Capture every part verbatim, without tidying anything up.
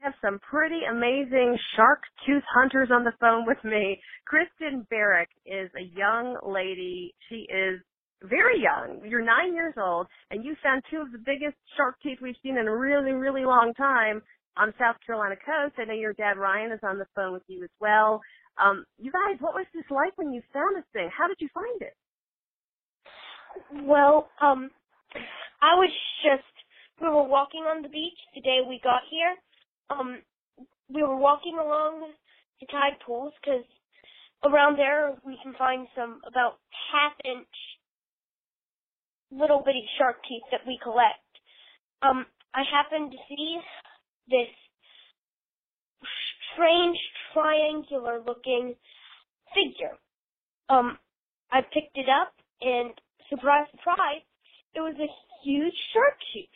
have some pretty amazing shark tooth hunters on the phone with me. Kristen Barrick is a young lady. She is very young. You're nine years old, and you found two of the biggest shark teeth we've seen in a really, really long time on South Carolina coast. I know your dad, Ryan, is on the phone with you as well. Um, you guys, what was this like when you found this thing? How did you find it? Well, um, I was just, we were walking on the beach the day we got here. Um, we were walking along the tide pools because around there we can find some about half-inch little bitty shark teeth that we collect. Um, I happened to see this strange triangular-looking figure. Um, I picked it up, and surprise, surprise, it was a huge shark tooth.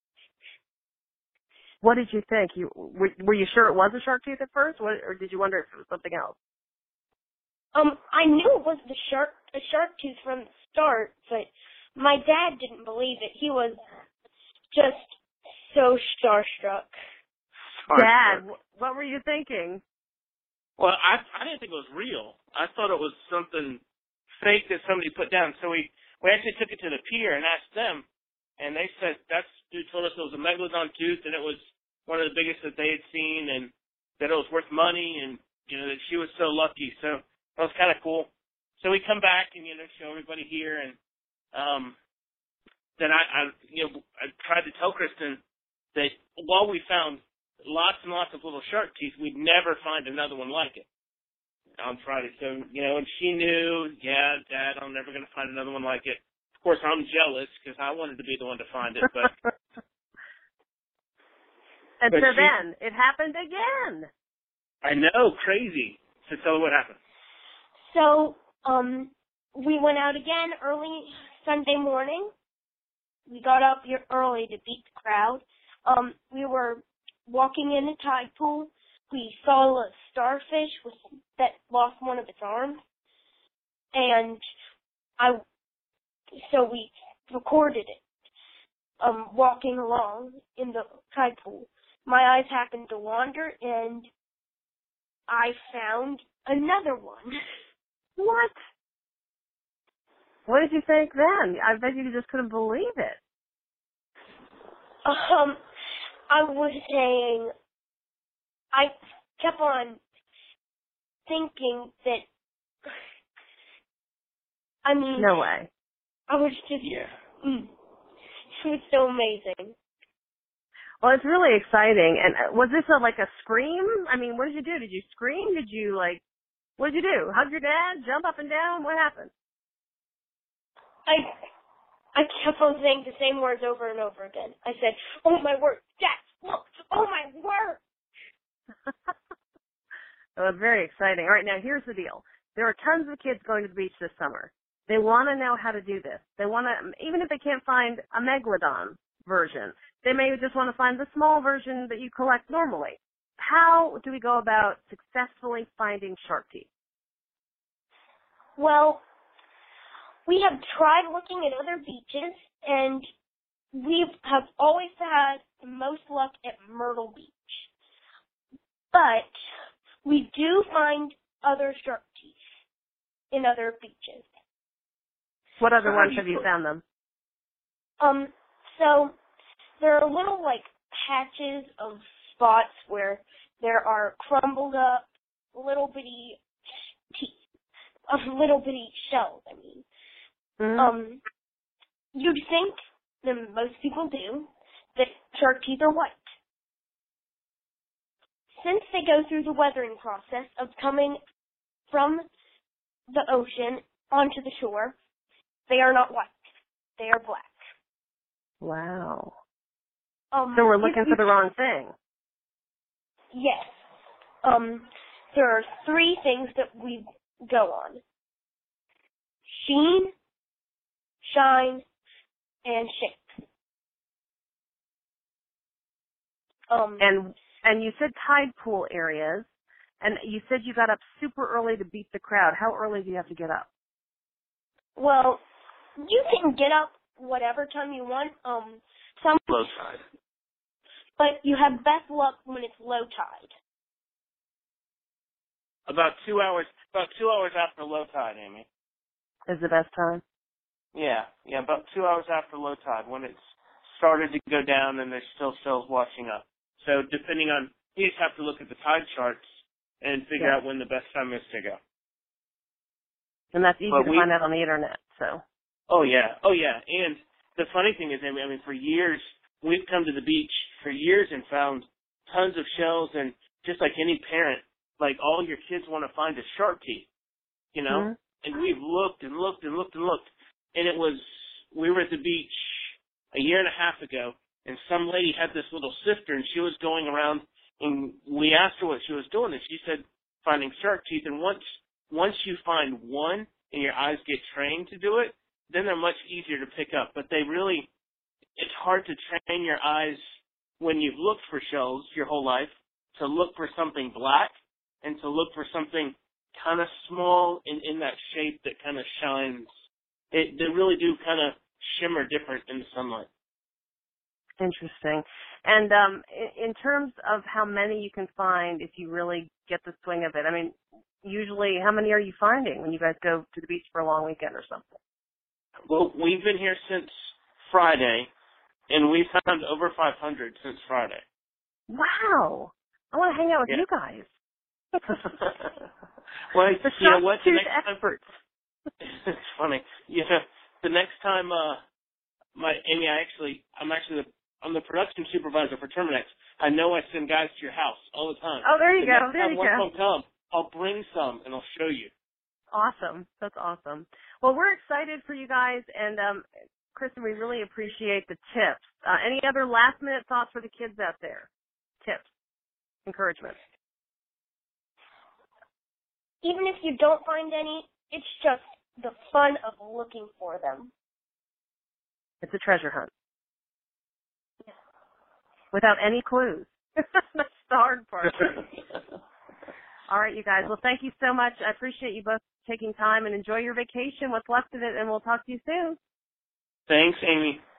What did you think? You were, were you sure it was a shark tooth at first, what, or did you wonder if it was something else? Um, I knew it was the shark, a shark tooth from the start, but my dad didn't believe it. He was just so starstruck. Dad, what were you thinking? Well, I I didn't think it was real. I thought it was something fake that somebody put down. So we, we actually took it to the pier and asked them, and they said that's dude told us it was a megalodon tooth and it was one of the biggest that they had seen and that it was worth money and, you know, that she was so lucky. So that was kind of cool. So we come back and, you know, show everybody here, and um, then I, I, you know, I tried to tell Kristen that while we found lots and lots of little shark teeth, we'd never find another one like it on Friday. So, you know, and she knew, yeah, Dad, I'm never going to find another one like it. Of course, I'm jealous because I wanted to be the one to find it. But And but so she, then, it happened again. I know, crazy. So tell her what happened. So, um, we went out again early Sunday morning. We got up here early to beat the crowd. Um, we were walking in a tide pool. We saw a starfish with, that lost one of its arms. And I, so we recorded it, um, walking along in the tide pool. My eyes happened to wander, and I found another one. What? What did you think then? I bet you just couldn't believe it. Um, I was saying, I kept on thinking that, I mean, No way. I was just, Yeah. Mm, it was so amazing. Well, it's really exciting. And uh, was this a, like a scream? I mean, what did you do? Did you scream? Did you, like, what did you do? Hug your dad? Jump up and down? What happened? I I kept on saying the same words over and over again. I said, oh my word, Dad, look, oh my word. It was very exciting. All right, now here's the deal. There are tons of kids going to the beach this summer. They want to know how to do this. They want to, even if they can't find a megalodon version, they may just want to find the small version that you collect normally. How do we go about successfully finding shark teeth? Well, we have tried looking at other beaches, and we have always had the most luck at Myrtle Beach. But we do find other shark teeth in other beaches. What other ones have you found them? Um, so there are little, like, patches of spots where there are crumbled up little bitty teeth, of little bitty shells, I mean. Mm-hmm. Um, you'd think, and most people do, that shark teeth are white. Since they go through the weathering process of coming from the ocean onto the shore, they are not white. They are black. Wow. Um, So we're looking for the wrong thing. Yes. Um, there are three things that we go on. Sheen, shine, and shape. Um, And and you said tide pool areas, and you said you got up super early to beat the crowd. How early do you have to get up? well, you can get up whatever time you want. Um, some Low tide. but you have best luck when it's low tide. About two hours, about two hours after low tide, Amy. Is the best time? Yeah, yeah, about two hours after low tide when it's started to go down and there's still shells washing up. So depending on, you just have to look at the tide charts and figure yeah. out when the best time is to go. And that's easy but to we, find out on the internet, so. Oh yeah, oh yeah. And the funny thing is, I mean, I mean, for years, we've come to the beach for years and found tons of shells, and just like any parent, like all your kids want to find a shark teeth, you know? Mm-hmm. And we've looked and looked and looked and looked. And it was, we were at the beach a year and a half ago, and some lady had this little sister, and she was going around, and we asked her what she was doing, and she said finding shark teeth. And once once you find one and your eyes get trained to do it, then they're much easier to pick up. But they really, it's hard to train your eyes when you've looked for shells your whole life to look for something black and to look for something kind of small in, in that shape that kind of shines. It, they really do kind of shimmer different in the sunlight. Interesting. And um, in, in terms of how many you can find if you really get the swing of it, I mean, usually how many are you finding when you guys go to the beach for a long weekend or something? Well, we've been here since Friday, and we've found over five hundred since Friday. Wow. I want to hang out with yeah. you guys. Well, the you know what? The next next experts. Time, it's funny. Yeah, the next time, uh, my Amy, I actually, I'm actually the, I'm the production supervisor for Terminex. I know I send guys to your house all the time. Oh, there you the go. Next There time you one go. will come, I'll bring some and I'll show you. Awesome. That's awesome. Well, we're excited for you guys, and um, Kristen, we really appreciate the tips. Uh, any other last-minute thoughts for the kids out there? Tips, encouragement. Even if you don't find any, it's just the fun of looking for them. It's a treasure hunt. Yeah. Without any clues. That's the hard part. All right, you guys. Well, thank you so much. I appreciate you both taking time, and enjoy your vacation, what's left of it, and we'll talk to you soon. Thanks, Amy.